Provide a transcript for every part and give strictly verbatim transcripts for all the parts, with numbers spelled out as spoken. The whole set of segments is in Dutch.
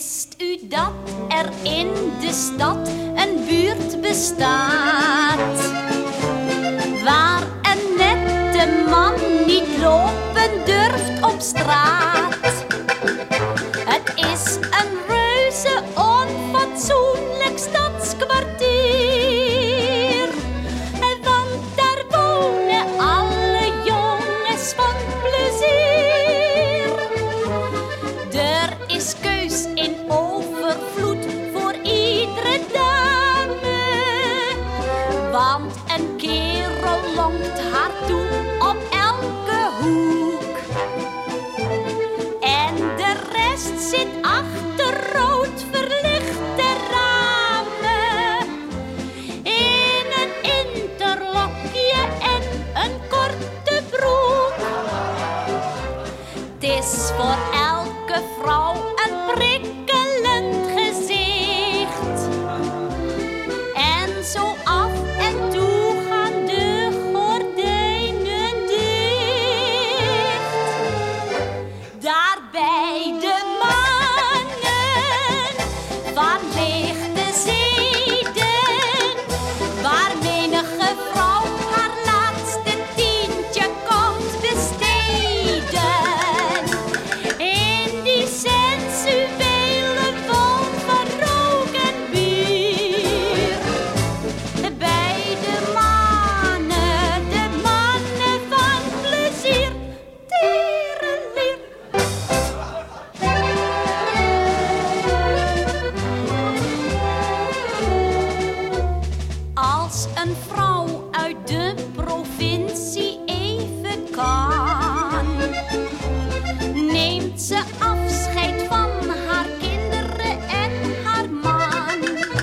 Wist u dat er in de stad een buurt bestaat waar een nette man niet lopen durft op straat? Het is een reuze onfatsoenlijk stadskwartier, want daar wonen alle jongens van plezier. Er is keus in overvloed voor iedere dame, want een kerel lonkt haar toe op elke hoek. En de rest zit achter rood verlichte ramen, in een interlokje en een korte broek. Het is voor elke vrouw een prikkelend gezicht. En zo af en toe gaan de gordijnen dicht. Daarbij de mannen van lichte zeden, waar menige vrouw haar laatste tientje komt besteden. In die sensuele wol van rook en bier. Bij de mannen, de mannen van plezier. Tierenlier. Als een vrouw uit de provincie even kan, neemt ze afscheid van haar kinderen en haar man.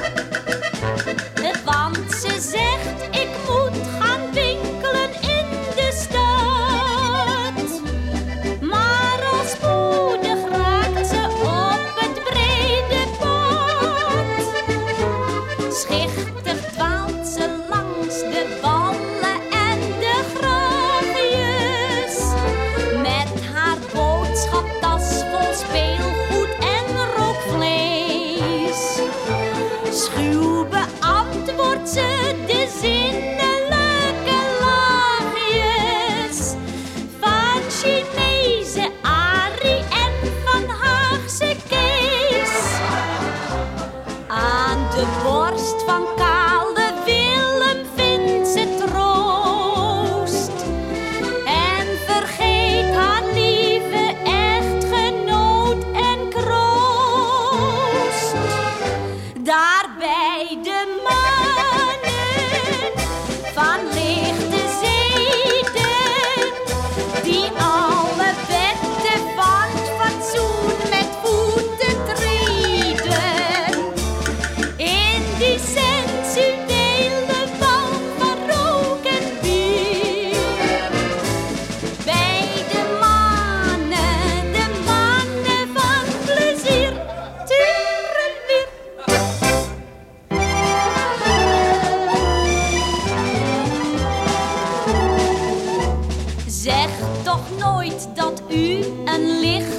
Want ze zegt, ik moet gaan winkelen in de stad. Maar al spoedig raakt ze op het brede pad. Schichtig dwaalt ze langs de wallen en de grachtjes, met haar boodschaptas vol speelgoed en rookvlees. Schuw beantwoordt ze de zinnelijke lachjes van Chinese Arie en van Haagse Kees. Aan de borst van kale Willem vindt ze troost en vergeet haar lieve echtgenoot en kroost. Daarbij de mannen van lichte zeden, die alle wetten van het fatsoen met voeten treden. In die sensuele wal van rook en bier. Bij de mannen, de mannen van plezier. Tierenlier. Zeg toch nooit dat u een licht